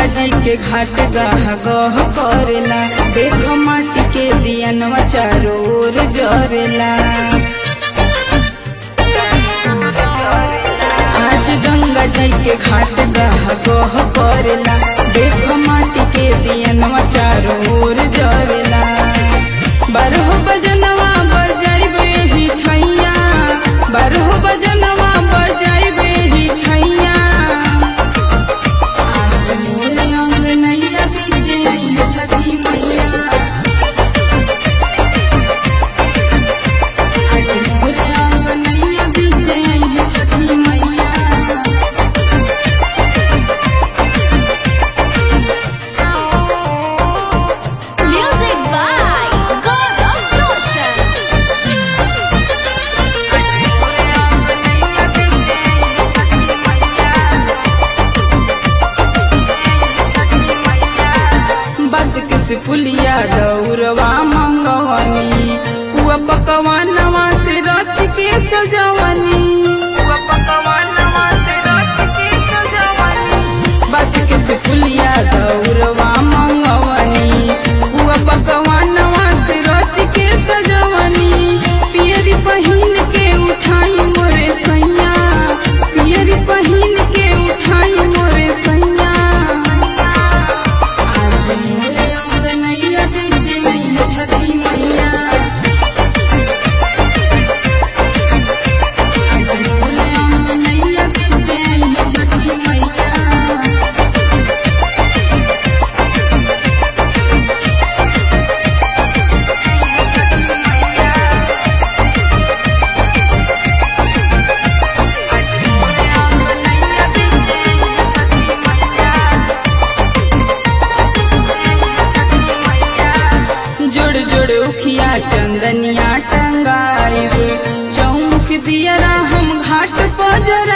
गंगा जी के घाट गह गह करेला, देख माटी के दियनवा चारों ओर जरेला। आज गंगा जी के घाट गह गह करेला, देख माटी के दियनवा चारों ओर जरेला। बारह बजनवा बजाइबे ही ठैया, बारह बजनवा बजाइबे ही ठैया। आज मोर अंगनैया बीचे है छठी मैया, आज मोर अंगनैया बीचे है छठी मैया। Music by Gaurav Roshan. बस किस फुलिया दौरवा मंगवनी, हुआ पकवानवा से रच के सजवनी, हुआ पकवानवा से रच के सजवनी। बस किस फुलिया दौरवा मंगवनी, हुआ पकवानवा से रच के सजवनी। पियरी पहिन के उठाई मोरे सैया, पियरी पहिन के उठाई मोरे सैया। आज मोर अंगनैया बीचे है छठी मैया, आज मोर अंगनैया बीचे है छठी मैया। जोड़ जोड़ उखिया चंदनिया टंगाइब, चौमुख दियरा हम घाट पर जरा